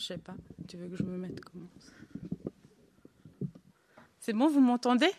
Je sais pas, tu veux que je me mette comment? C'est bon, vous m'entendez?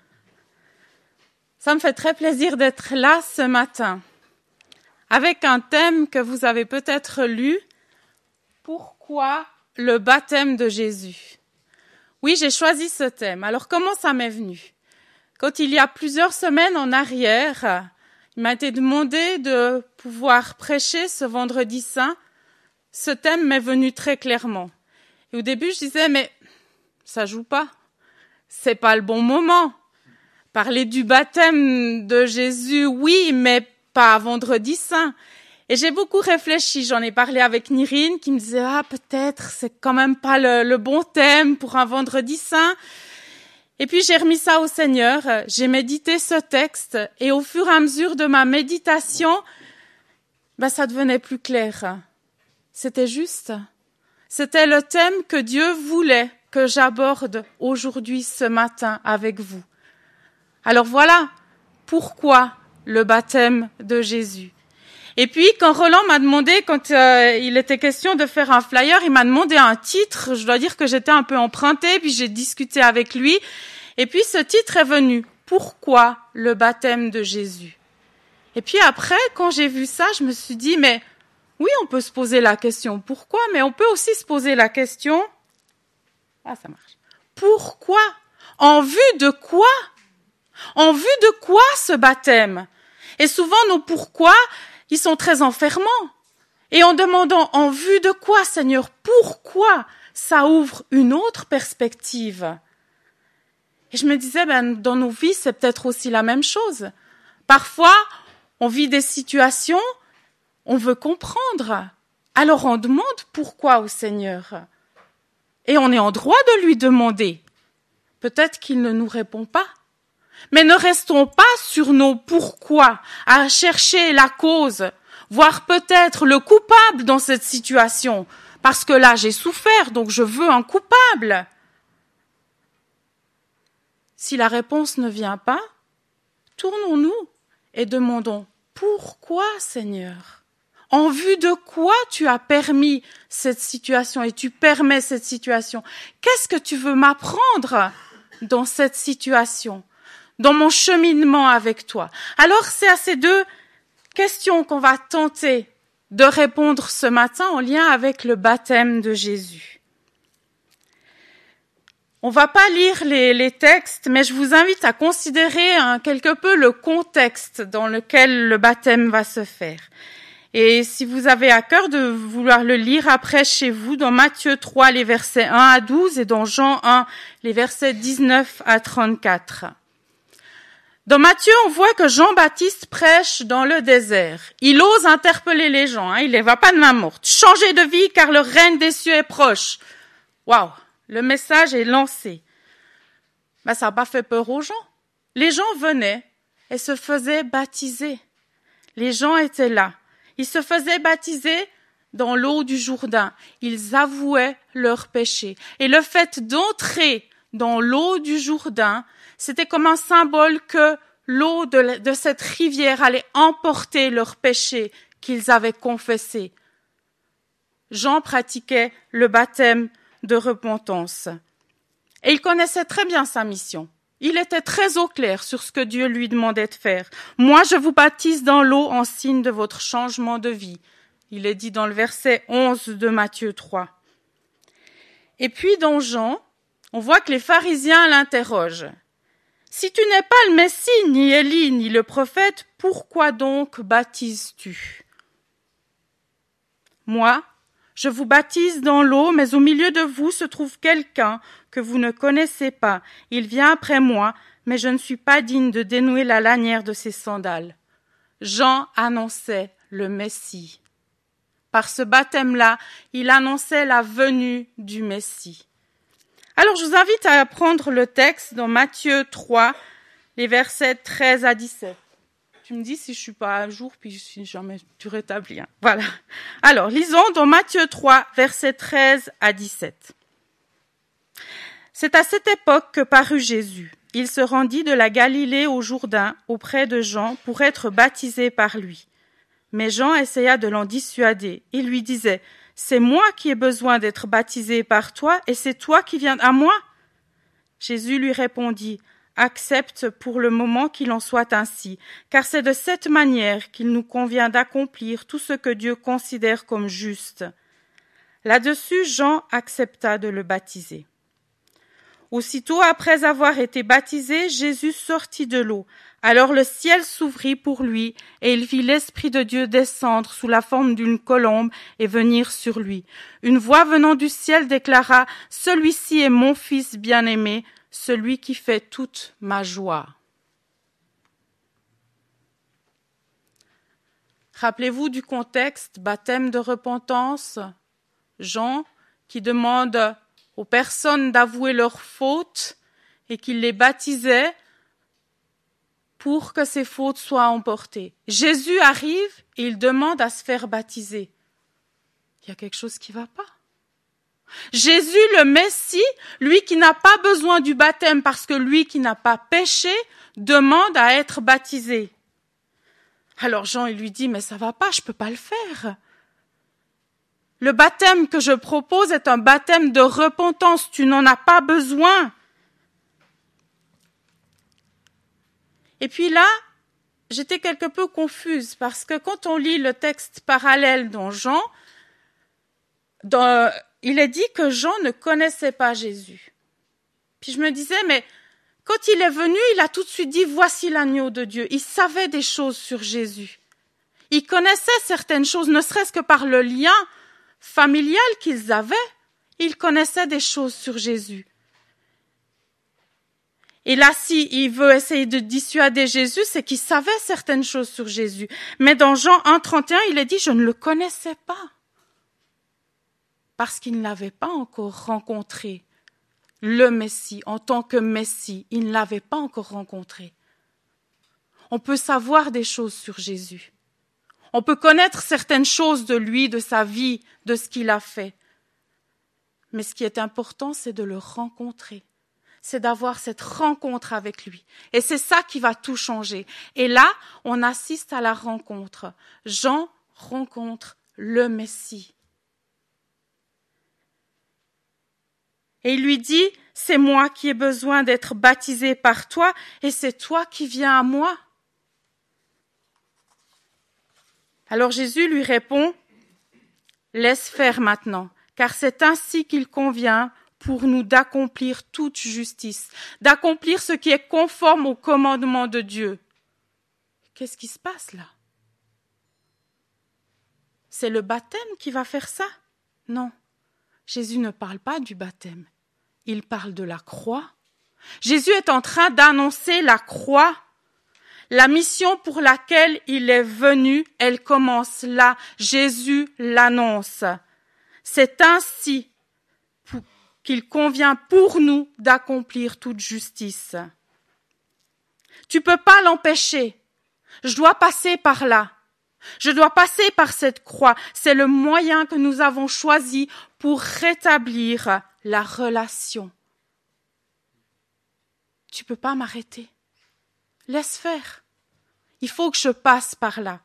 Ça me fait très plaisir d'être là ce matin, avec un thème que vous avez peut-être lu. Pourquoi le baptême de Jésus? Oui, j'ai choisi ce thème. Alors, comment ça m'est venu? Quand il y a plusieurs semaines en arrière, il m'a été demandé de pouvoir prêcher ce vendredi saint. Ce thème m'est venu très clairement. Et au début, je disais, mais ça joue pas. C'est pas le bon moment. Parler du baptême de Jésus, oui, mais pas vendredi saint. Et j'ai beaucoup réfléchi. J'en ai parlé avec Nirine qui me disait, peut-être, c'est quand même pas le bon thème pour un vendredi saint. Et puis j'ai remis ça au Seigneur. J'ai médité ce texte et au fur et à mesure de ma méditation, ça devenait plus clair. C'était juste. C'était le thème que Dieu voulait que j'aborde aujourd'hui, ce matin, avec vous. Alors voilà, pourquoi le baptême de Jésus? Et puis, quand Roland m'a demandé, quand il était question de faire un flyer, il m'a demandé un titre. Je dois dire que j'étais un peu empruntée, puis j'ai discuté avec lui. Et puis, ce titre est venu. Pourquoi le baptême de Jésus? Et puis après, quand j'ai vu ça, je me suis dit, mais oui, on peut se poser la question pourquoi, mais on peut aussi se poser la question, ça marche. Pourquoi? En vue de quoi? En vue de quoi ce baptême? Et souvent, nos pourquoi, ils sont très enfermants. Et en demandant en vue de quoi, Seigneur, pourquoi, ça ouvre une autre perspective. Et je me disais, dans nos vies, c'est peut-être aussi la même chose. Parfois, on vit des situations, on veut comprendre. Alors on demande pourquoi au Seigneur. Et on est en droit de lui demander. Peut-être qu'il ne nous répond pas. Mais ne restons pas sur nos pourquoi, à chercher la cause, voire peut-être le coupable dans cette situation. Parce que là, j'ai souffert, donc je veux un coupable. Si la réponse ne vient pas, tournons-nous et demandons « Pourquoi, Seigneur ? En vue de quoi tu as permis cette situation et tu permets cette situation? Qu'est-ce que tu veux m'apprendre dans cette situation, dans mon cheminement avec toi ?» Alors, c'est à ces deux questions qu'on va tenter de répondre ce matin en lien avec le baptême de Jésus. On va pas lire les textes, mais je vous invite à considérer quelque peu le contexte dans lequel le baptême va se faire. Et si vous avez à cœur de vouloir le lire après chez vous, dans Matthieu 3, les versets 1 à 12, et dans Jean 1, les versets 19 à 34. Dans Matthieu, on voit que Jean-Baptiste prêche dans le désert. Il ose interpeller les gens, il les va pas de main morte. Changez de vie car le règne des cieux est proche. Waouh! Le message est lancé. Ça n'a pas fait peur aux gens. Les gens venaient et se faisaient baptiser. Les gens étaient là. Ils se faisaient baptiser dans l'eau du Jourdain. Ils avouaient leurs péchés. Et le fait d'entrer dans l'eau du Jourdain, c'était comme un symbole que l'eau de cette rivière allait emporter leurs péchés qu'ils avaient confessés. Jean pratiquait le baptême de repentance. Et il connaissait très bien sa mission. Il était très au clair sur ce que Dieu lui demandait de faire. « Moi, je vous baptise dans l'eau en signe de votre changement de vie. » Il est dit dans le verset 11 de Matthieu 3. Et puis dans Jean, on voit que les pharisiens l'interrogent. « Si tu n'es pas le Messie, ni Élie, ni le prophète, pourquoi donc baptises-tu » ? Moi, je vous baptise dans l'eau, mais au milieu de vous se trouve quelqu'un que vous ne connaissez pas. Il vient après moi, mais je ne suis pas digne de dénouer la lanière de ses sandales. Jean annonçait le Messie. Par ce baptême-là, il annonçait la venue du Messie. Alors, je vous invite à prendre le texte dans Matthieu 3, les versets 13 à 17. Tu me dis si je suis pas à jour, puis si jamais tu rétablis. Voilà. Alors, lisons dans Matthieu 3, versets 13 à 17. C'est à cette époque que parut Jésus. Il se rendit de la Galilée au Jourdain, auprès de Jean, pour être baptisé par lui. Mais Jean essaya de l'en dissuader. Il lui disait, « C'est moi qui ai besoin d'être baptisé par toi, et c'est toi qui viens à moi ?» Jésus lui répondit, « Accepte pour le moment qu'il en soit ainsi, car c'est de cette manière qu'il nous convient d'accomplir tout ce que Dieu considère comme juste. » Là-dessus, Jean accepta de le baptiser. Aussitôt après avoir été baptisé, Jésus sortit de l'eau. Alors le ciel s'ouvrit pour lui, et il vit l'Esprit de Dieu descendre sous la forme d'une colombe et venir sur lui. Une voix venant du ciel déclara, « Celui-ci est mon Fils bien-aimé, celui qui fait toute ma joie. » Rappelez-vous du contexte, baptême de repentance, Jean qui demande aux personnes d'avouer leurs fautes et qu'il les baptisait pour que ces fautes soient emportées. Jésus arrive et il demande à se faire baptiser. Il y a quelque chose qui ne va pas. Jésus, le Messie, lui qui n'a pas besoin du baptême parce que lui qui n'a pas péché, demande à être baptisé. Alors Jean, il lui dit, mais ça ne va pas, je ne peux pas le faire. Le baptême que je propose est un baptême de repentance, tu n'en as pas besoin. Et puis là, j'étais quelque peu confuse parce que quand on lit le texte parallèle dans Jean, il est dit que Jean ne connaissait pas Jésus. Puis je me disais, mais quand il est venu, il a tout de suite dit, voici l'agneau de Dieu. Il savait des choses sur Jésus. Il connaissait certaines choses, ne serait-ce que par le lien familial qu'ils avaient. Il connaissait des choses sur Jésus. Et là, s'il veut essayer de dissuader Jésus, c'est qu'il savait certaines choses sur Jésus. Mais dans Jean 1,31, il est dit, je ne le connaissais pas. Parce qu'il ne l'avait pas encore rencontré. Le Messie, en tant que Messie, il ne l'avait pas encore rencontré. On peut savoir des choses sur Jésus. On peut connaître certaines choses de lui, de sa vie, de ce qu'il a fait. Mais ce qui est important, c'est de le rencontrer. C'est d'avoir cette rencontre avec lui. Et c'est ça qui va tout changer. Et là, on assiste à la rencontre. Jean rencontre le Messie. Et il lui dit, c'est moi qui ai besoin d'être baptisé par toi et c'est toi qui viens à moi. Alors Jésus lui répond, laisse faire maintenant, car c'est ainsi qu'il convient pour nous d'accomplir toute justice, d'accomplir ce qui est conforme au commandement de Dieu. Qu'est-ce qui se passe là? C'est le baptême qui va faire ça? Non. Jésus ne parle pas du baptême, il parle de la croix. Jésus est en train d'annoncer la croix. La mission pour laquelle il est venu, elle commence là. Jésus l'annonce. C'est ainsi qu'il convient pour nous d'accomplir toute justice. Tu peux pas l'empêcher. Je dois passer par là. Je dois passer par cette croix. C'est le moyen que nous avons choisi pour rétablir la relation. Tu peux pas m'arrêter. Laisse faire. Il faut que je passe par là.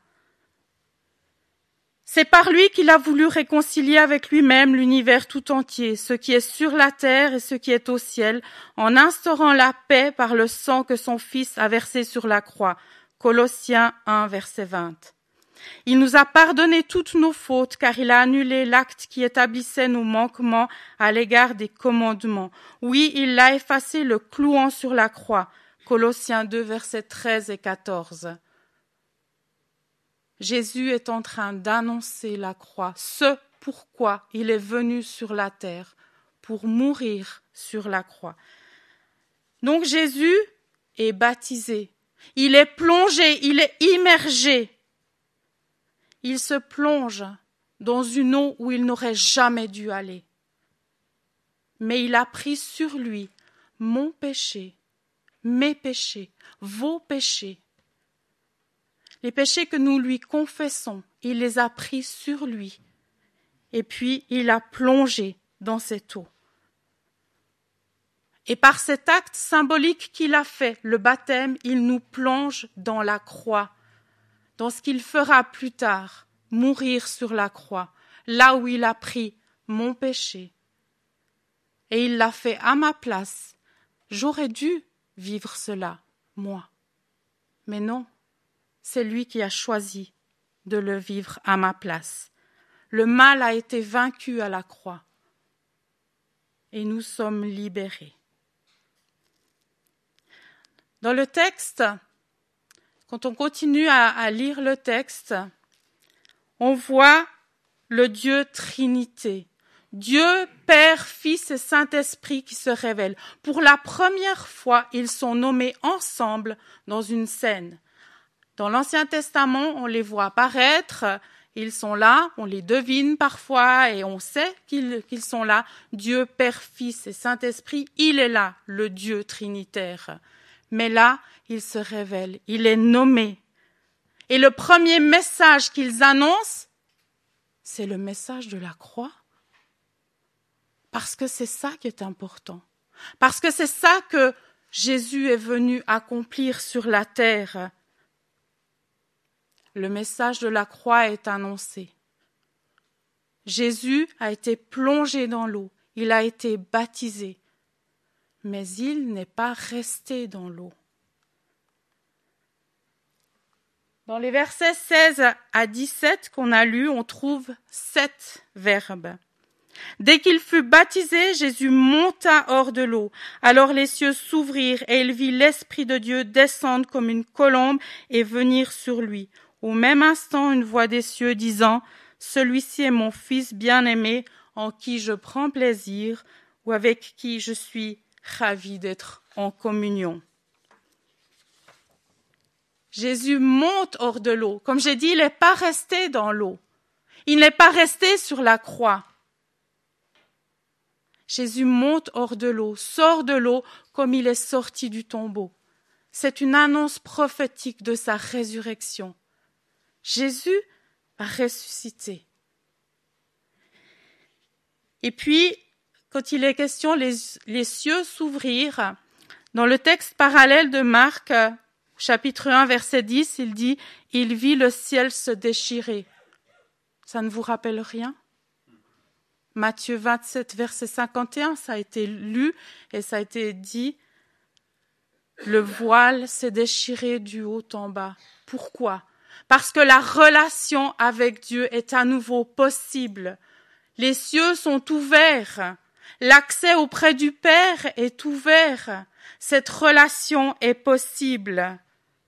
C'est par lui qu'il a voulu réconcilier avec lui-même l'univers tout entier, ce qui est sur la terre et ce qui est au ciel, en instaurant la paix par le sang que son Fils a versé sur la croix. Colossiens 1, verset 20. Il nous a pardonné toutes nos fautes, car il a annulé l'acte qui établissait nos manquements à l'égard des commandements. Oui, il l'a effacé, le clouant sur la croix. Colossiens 2, versets 13 et 14. Jésus est en train d'annoncer la croix, ce pourquoi il est venu sur la terre, pour mourir sur la croix. Donc Jésus est baptisé, il est plongé, il est immergé. Il se plonge dans une eau où il n'aurait jamais dû aller. Mais il a pris sur lui mon péché, mes péchés, vos péchés. Les péchés que nous lui confessons, il les a pris sur lui. Et puis, il a plongé dans cette eau. Et par cet acte symbolique qu'il a fait, le baptême, il nous plonge dans la croix. dans ce qu'il fera plus tard, mourir sur la croix, là où il a pris mon péché. Et il l'a fait à ma place. J'aurais dû vivre cela, moi. Mais non, c'est lui qui a choisi de le vivre à ma place. Le mal a été vaincu à la croix et nous sommes libérés. Dans le texte, quand on continue à lire le texte, on voit le Dieu Trinité, Dieu, Père, Fils et Saint-Esprit qui se révèlent. Pour la première fois, ils sont nommés ensemble dans une scène. Dans l'Ancien Testament, on les voit apparaître, ils sont là, on les devine parfois et on sait qu'ils sont là. Dieu, Père, Fils et Saint-Esprit, il est là, le Dieu trinitaire. Mais là, il se révèle, il est nommé. Et le premier message qu'ils annoncent, c'est le message de la croix. Parce que c'est ça qui est important. Parce que c'est ça que Jésus est venu accomplir sur la terre. Le message de la croix est annoncé. Jésus a été plongé dans l'eau, il a été baptisé, mais il n'est pas resté dans l'eau. Dans les versets 16 à 17 qu'on a lus, on trouve 7 verbes. Dès qu'il fut baptisé, Jésus monta hors de l'eau. Alors les cieux s'ouvrirent et il vit l'Esprit de Dieu descendre comme une colombe et venir sur lui. Au même instant, une voix des cieux disant « Celui-ci est mon Fils bien-aimé, en qui je prends plaisir, ou avec qui je suis ravi d'être en communion. » Jésus monte hors de l'eau. Comme j'ai dit, il n'est pas resté dans l'eau. Il n'est pas resté sur la croix. Jésus monte hors de l'eau, sort de l'eau comme il est sorti du tombeau. C'est une annonce prophétique de sa résurrection. Jésus a ressuscité. Et puis, quand il est question, les cieux s'ouvrirent. Dans le texte parallèle de Marc, chapitre 1, verset 10, il dit « Il vit le ciel se déchirer ». Ça ne vous rappelle rien ? Matthieu 27, verset 51, ça a été lu et ça a été dit « Le voile s'est déchiré du haut en bas ». Pourquoi ? Parce que la relation avec Dieu est à nouveau possible. Les cieux sont ouverts. L'accès auprès du Père est ouvert. Cette relation est possible.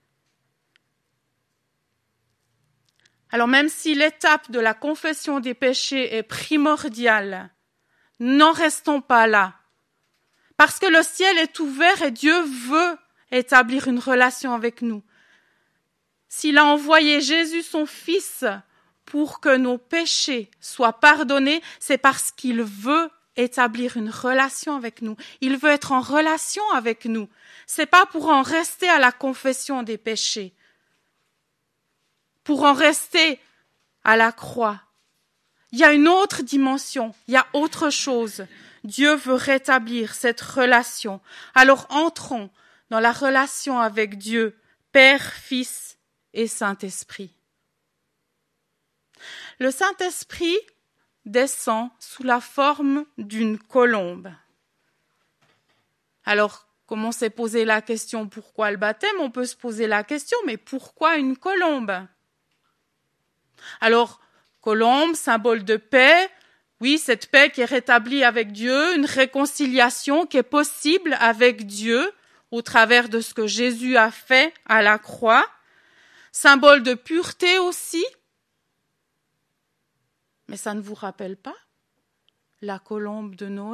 Alors même si l'étape de la confession des péchés est primordiale, n'en restons pas là. Parce que le ciel est ouvert et Dieu veut établir une relation avec nous. S'il a envoyé Jésus, son Fils, pour que nos péchés soient pardonnés, c'est parce qu'il veut établir une relation avec nous. Il veut être en relation avec nous. C'est pas pour en rester à la confession des péchés, pour en rester à la croix. Il y a une autre dimension, il y a autre chose. Dieu veut rétablir cette relation. Alors entrons dans la relation avec Dieu, Père, Fils et Saint-Esprit. Le Saint-Esprit descend sous la forme d'une colombe. Alors, comme on s'est posé la question pourquoi le baptême, on peut se poser la question, mais pourquoi une colombe ? Alors, colombe, symbole de paix, oui, cette paix qui est rétablie avec Dieu, une réconciliation qui est possible avec Dieu au travers de ce que Jésus a fait à la croix, symbole de pureté aussi. Mais ça ne vous rappelle pas la colombe de Noé ?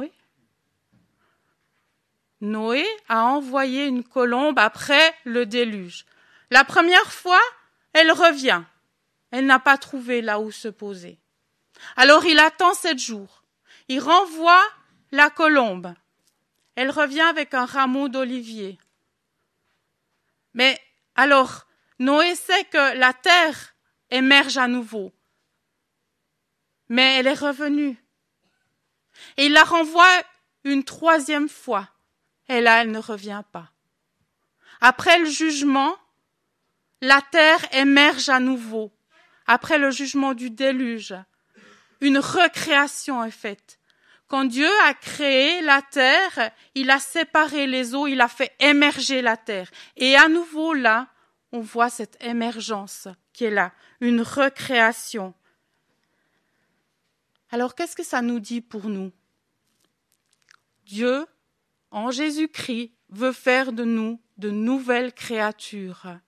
Noé a envoyé une colombe après le déluge. La première fois, elle revient. Elle n'a pas trouvé là où se poser. Alors il attend 7 jours. Il renvoie la colombe. Elle revient avec un rameau d'olivier. Mais alors, Noé sait que la terre émerge à nouveau. Mais elle est revenue. Et il la renvoie une 3e fois. Et là, elle ne revient pas. Après le jugement, la terre émerge à nouveau, après le jugement du déluge. Une recréation est faite. Quand Dieu a créé la terre, il a séparé les eaux, il a fait émerger la terre. Et à nouveau là, on voit cette émergence qui est là, une recréation. Alors qu'est-ce que ça nous dit pour nous? Dieu, en Jésus-Christ, veut faire de nous de nouvelles créatures.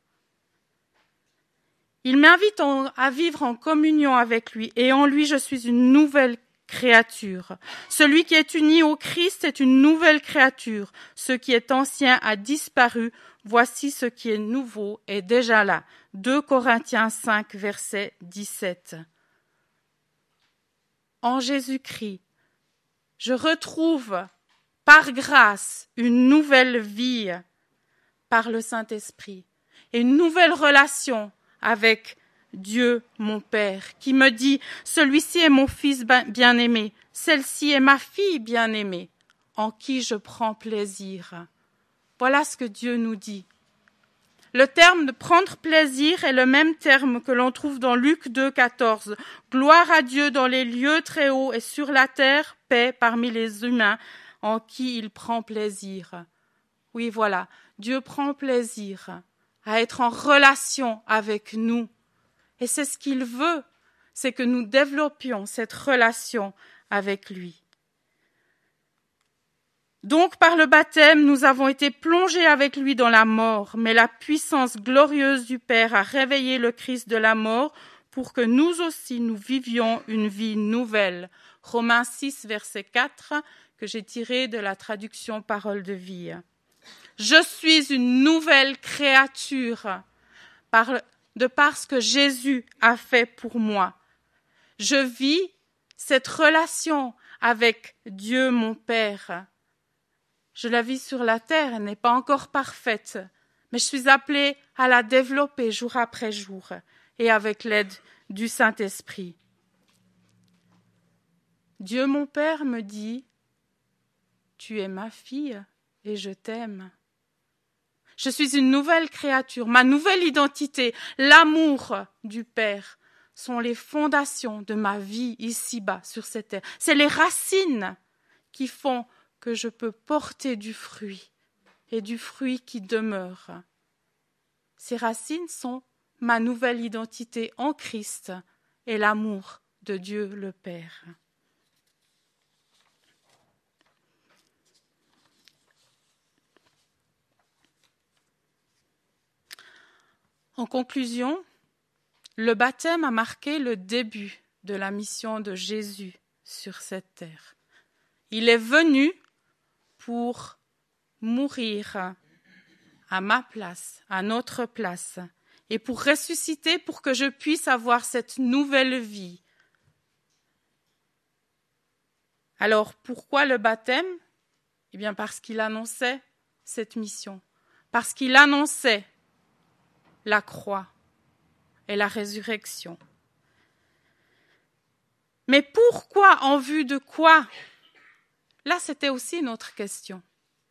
Il m'invite à vivre en communion avec lui, et en lui je suis une nouvelle créature. Celui qui est uni au Christ est une nouvelle créature. Ce qui est ancien a disparu. Voici ce qui est nouveau est déjà là. 2 Corinthiens 5, verset 17. En Jésus-Christ, je retrouve par grâce une nouvelle vie par le Saint-Esprit et une nouvelle relation avec Dieu, mon Père, qui me dit « Celui-ci est mon fils bien-aimé, celle-ci est ma fille bien-aimée, en qui je prends plaisir. » Voilà ce que Dieu nous dit. Le terme de prendre plaisir est le même terme que l'on trouve dans Luc 2, 14. « Gloire à Dieu dans les lieux très hauts et sur la terre, paix parmi les humains, en qui il prend plaisir. » Oui, voilà, Dieu prend plaisir à être en relation avec nous. Et c'est ce qu'il veut, c'est que nous développions cette relation avec lui. Donc, par le baptême, nous avons été plongés avec lui dans la mort, mais la puissance glorieuse du Père a réveillé le Christ de la mort pour que nous aussi, nous vivions une vie nouvelle. Romains 6, verset 4, que j'ai tiré de la traduction Parole de vie. Je suis une nouvelle créature de par ce que Jésus a fait pour moi. Je vis cette relation avec Dieu mon Père. Je la vis sur la terre, elle n'est pas encore parfaite, mais je suis appelée à la développer jour après jour et avec l'aide du Saint-Esprit. Dieu mon Père me dit « Tu es ma fille et je t'aime ». Je suis une nouvelle créature, ma nouvelle identité, l'amour du Père sont les fondations de ma vie ici-bas sur cette terre. C'est les racines qui font que je peux porter du fruit et du fruit qui demeure. Ces racines sont ma nouvelle identité en Christ et l'amour de Dieu le Père. En conclusion, le baptême a marqué le début de la mission de Jésus sur cette terre. Il est venu pour mourir à ma place, à notre place, et pour ressusciter pour que je puisse avoir cette nouvelle vie. Alors, pourquoi le baptême? Eh bien, parce qu'il annonçait cette mission, parce qu'il annonçait la croix et la résurrection. Mais pourquoi, en vue de quoi? Là, c'était aussi une autre question.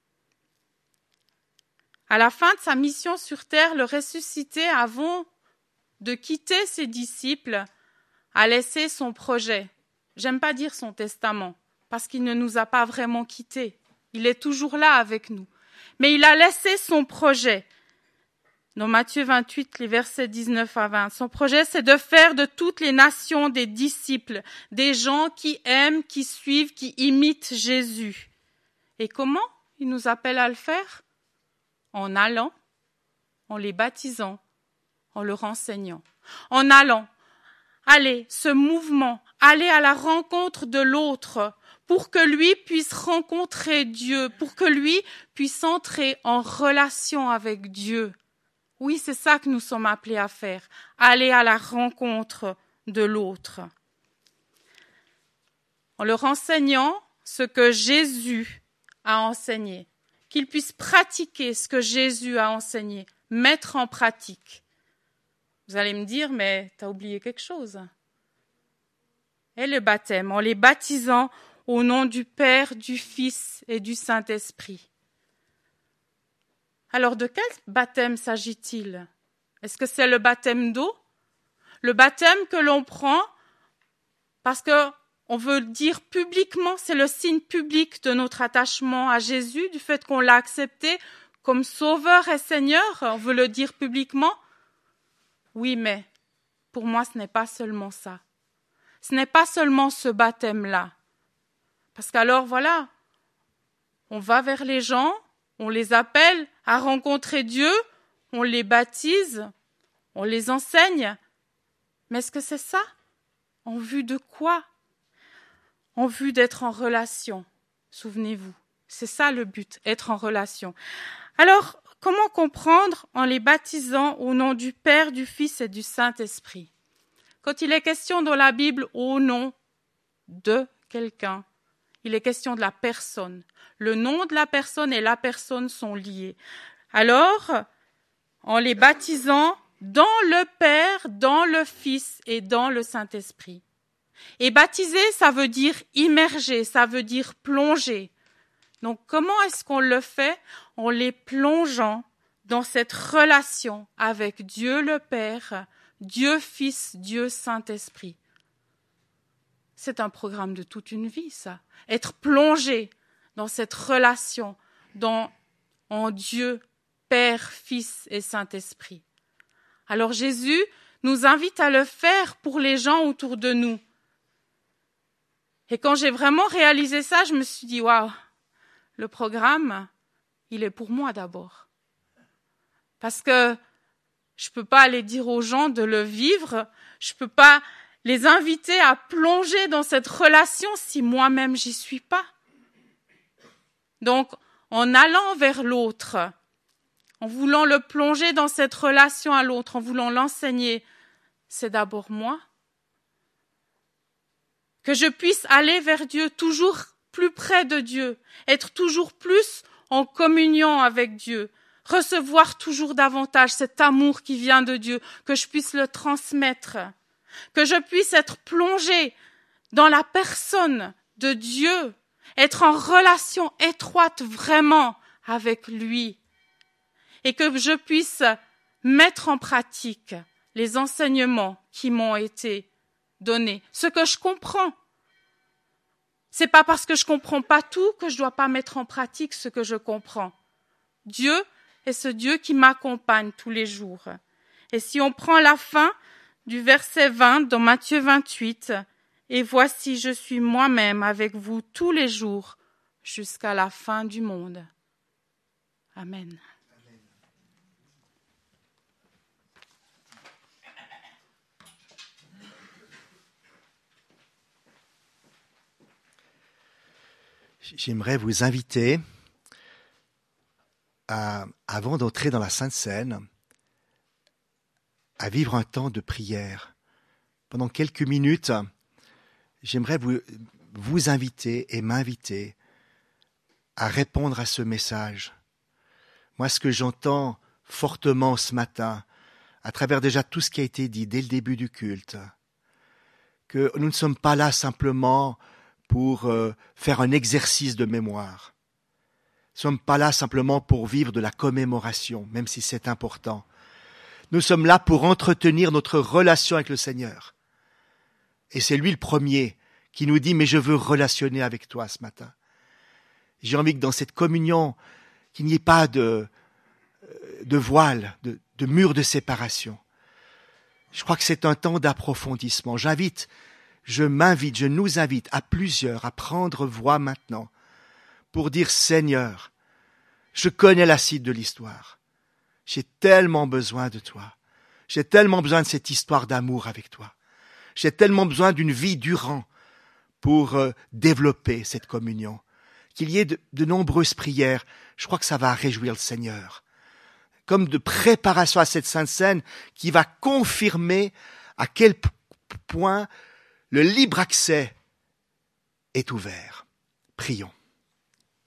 À la fin de sa mission sur terre, le ressuscité, avant de quitter ses disciples, a laissé son projet. J'aime pas dire son testament, parce qu'il ne nous a pas vraiment quittés. Il est toujours là avec nous. Mais il a laissé son projet. Dans Matthieu 28, les versets 19 à 20. Son projet, c'est de faire de toutes les nations des disciples, des gens qui aiment, qui suivent, qui imitent Jésus. Et comment il nous appelle à le faire? En allant, en les baptisant, en leur enseignant. En allant, allez, ce mouvement, aller à la rencontre de l'autre, pour que lui puisse rencontrer Dieu, pour que lui puisse entrer en relation avec Dieu. Oui, c'est ça que nous sommes appelés à faire, aller à la rencontre de l'autre. En leur enseignant ce que Jésus a enseigné, qu'ils puissent pratiquer ce que Jésus a enseigné, mettre en pratique. Vous allez me dire, mais tu as oublié quelque chose. Et le baptême, en les baptisant au nom du Père, du Fils et du Saint-Esprit. Alors, de quel baptême s'agit-il? Est-ce que c'est le baptême d'eau? Le baptême que l'on prend parce que on veut dire publiquement, c'est le signe public de notre attachement à Jésus, du fait qu'on l'a accepté comme Sauveur et Seigneur, on veut le dire publiquement. Oui, mais pour moi, ce n'est pas seulement ça. Ce n'est pas seulement ce baptême-là. Parce qu'alors, voilà, on va vers les gens, on les appelle à rencontrer Dieu, on les baptise, on les enseigne. Mais est-ce que c'est ça? En vue de quoi? En vue d'être en relation. Souvenez-vous, c'est ça le but, être en relation. Alors, comment comprendre en les baptisant au nom du Père, du Fils et du Saint-Esprit? Quand il est question dans la Bible au nom de quelqu'un, il est question de la personne. Le nom de la personne et la personne sont liés. Alors, en les baptisant dans le Père, dans le Fils et dans le Saint-Esprit. Et baptiser, ça veut dire immerger, ça veut dire plonger. Donc, comment est-ce qu'on le fait? En les plongeant dans cette relation avec Dieu le Père, Dieu Fils, Dieu Saint-Esprit. C'est un programme de toute une vie, ça. Être plongé dans cette relation en Dieu, Père, Fils et Saint-Esprit. Alors Jésus nous invite à le faire pour les gens autour de nous. Et quand j'ai vraiment réalisé ça, je me suis dit, waouh, le programme, il est pour moi d'abord. Parce que je ne peux pas aller dire aux gens de le vivre, je ne peux pas les inviter à plonger dans cette relation si moi-même j'y suis pas. Donc, en allant vers l'autre, en voulant le plonger dans cette relation à l'autre, en voulant l'enseigner, c'est d'abord moi. Que je puisse aller vers Dieu, toujours plus près de Dieu, être toujours plus en communion avec Dieu, recevoir toujours davantage cet amour qui vient de Dieu, que je puisse le transmettre, que je puisse être plongé dans la personne de Dieu, être en relation étroite vraiment avec lui, et que je puisse mettre en pratique les enseignements qui m'ont été donnés, ce que je comprends. C'est pas parce que je comprends pas tout que je dois pas mettre en pratique ce que je comprends. Dieu est ce Dieu qui m'accompagne tous les jours. Et si on prend la fin du verset 20 dans Matthieu 28, « Et voici, je suis moi-même avec vous tous les jours jusqu'à la fin du monde. » Amen. J'aimerais vous inviter, avant d'entrer dans la Sainte Seine, à vivre un temps de prière. Pendant quelques minutes, j'aimerais vous inviter et m'inviter à répondre à ce message. Moi, ce que j'entends fortement ce matin, à travers déjà tout ce qui a été dit dès le début du culte, que nous ne sommes pas là simplement pour faire un exercice de mémoire. Nous ne sommes pas là simplement pour vivre de la commémoration, même si c'est important. Nous sommes là pour entretenir notre relation avec le Seigneur. Et c'est lui le premier qui nous dit « Mais je veux relationner avec toi ce matin. » J'ai envie que dans cette communion, qu'il n'y ait pas de voile, de mur de séparation. Je crois que c'est un temps d'approfondissement. Je nous invite à plusieurs à prendre voix maintenant pour dire « Seigneur, je connais la suite de l'histoire. J'ai tellement besoin de toi. J'ai tellement besoin de cette histoire d'amour avec toi. J'ai tellement besoin d'une vie durant pour développer cette communion. Qu'il y ait de nombreuses prières, je crois que ça va réjouir le Seigneur. Comme de préparation à cette Sainte Seine qui va confirmer à quel point le libre accès est ouvert. Prions.